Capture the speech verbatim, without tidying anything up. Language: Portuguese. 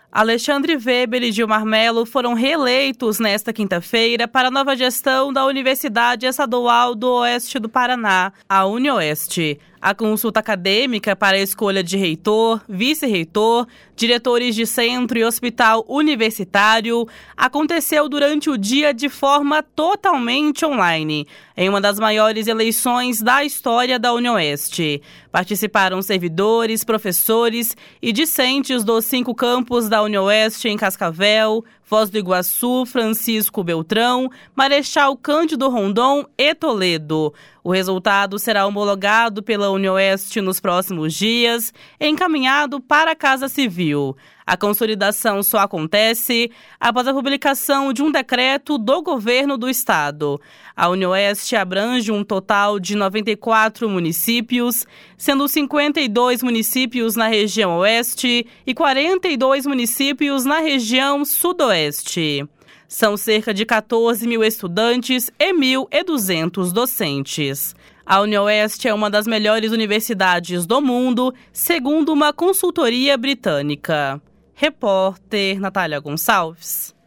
Alexandre Weber e Gilmar Mello foram reeleitos nesta quinta-feira para a nova gestão da Universidade Estadual do Oeste do Paraná, a UniOeste. A consulta acadêmica para a escolha de reitor, vice-reitor, diretores de centro e hospital universitário aconteceu durante o dia de forma totalmente online, em uma das maiores eleições da história da UniOeste. Participaram servidores, professores e discentes dos cinco campos da UniOeste em Cascavel, Foz do Iguaçu, Francisco Beltrão, Marechal Cândido Rondon e Toledo. O resultado será homologado pela UniOeste nos próximos dias, encaminhado para a Casa Civil. A consolidação só acontece após a publicação de um decreto do governo do estado. A UniOeste abrange um total de noventa e quatro municípios, sendo cinquenta e dois municípios na região oeste e quarenta e dois municípios na região sudoeste. São cerca de quatorze mil estudantes e mil e duzentos docentes. A UniOeste é uma das melhores universidades do mundo, segundo uma consultoria britânica. Repórter Natália Gonçalves.